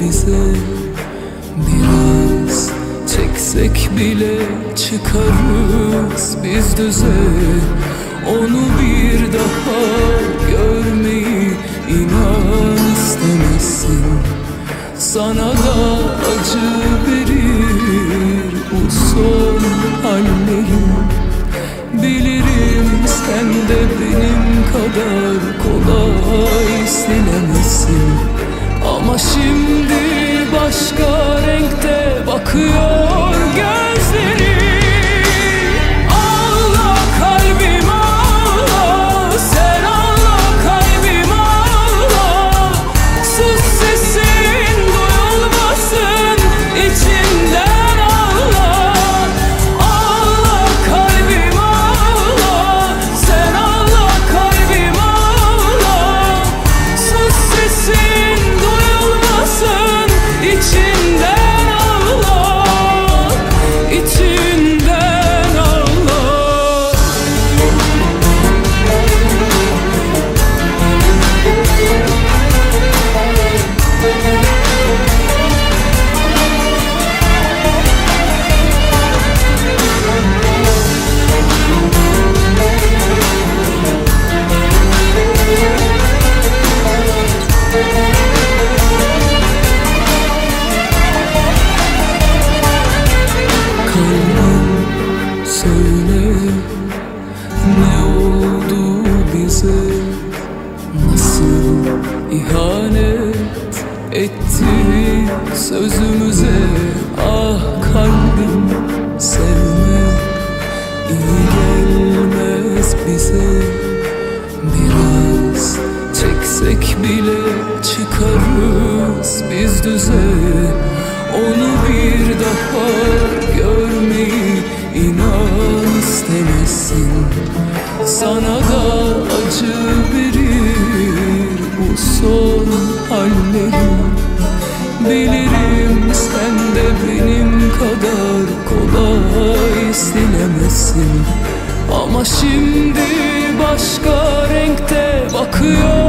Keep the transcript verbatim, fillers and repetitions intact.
bize. Biraz çeksek bile çıkarız biz düze. Onu bir daha görmeyi inan istemezsin. Sana da acı verir bu son hallerim. Bilirim sen de benim kadar kolay silemezsin. Ama şimdi başka renkte bakıyor gözlerim. Söyle, ne oldu bize? Nasıl ihanet etti sözümüze? Ah kalbim, sevme iyi gelmez bize. Biraz çeksek bile çıkarız biz düze. Onu bir daha görmeyi inan istemezsin. Sana da acı verir bu son hallerim. Bilirim sen de benim kadar kolay silemezsin. Ama şimdi başka renkte bakıyor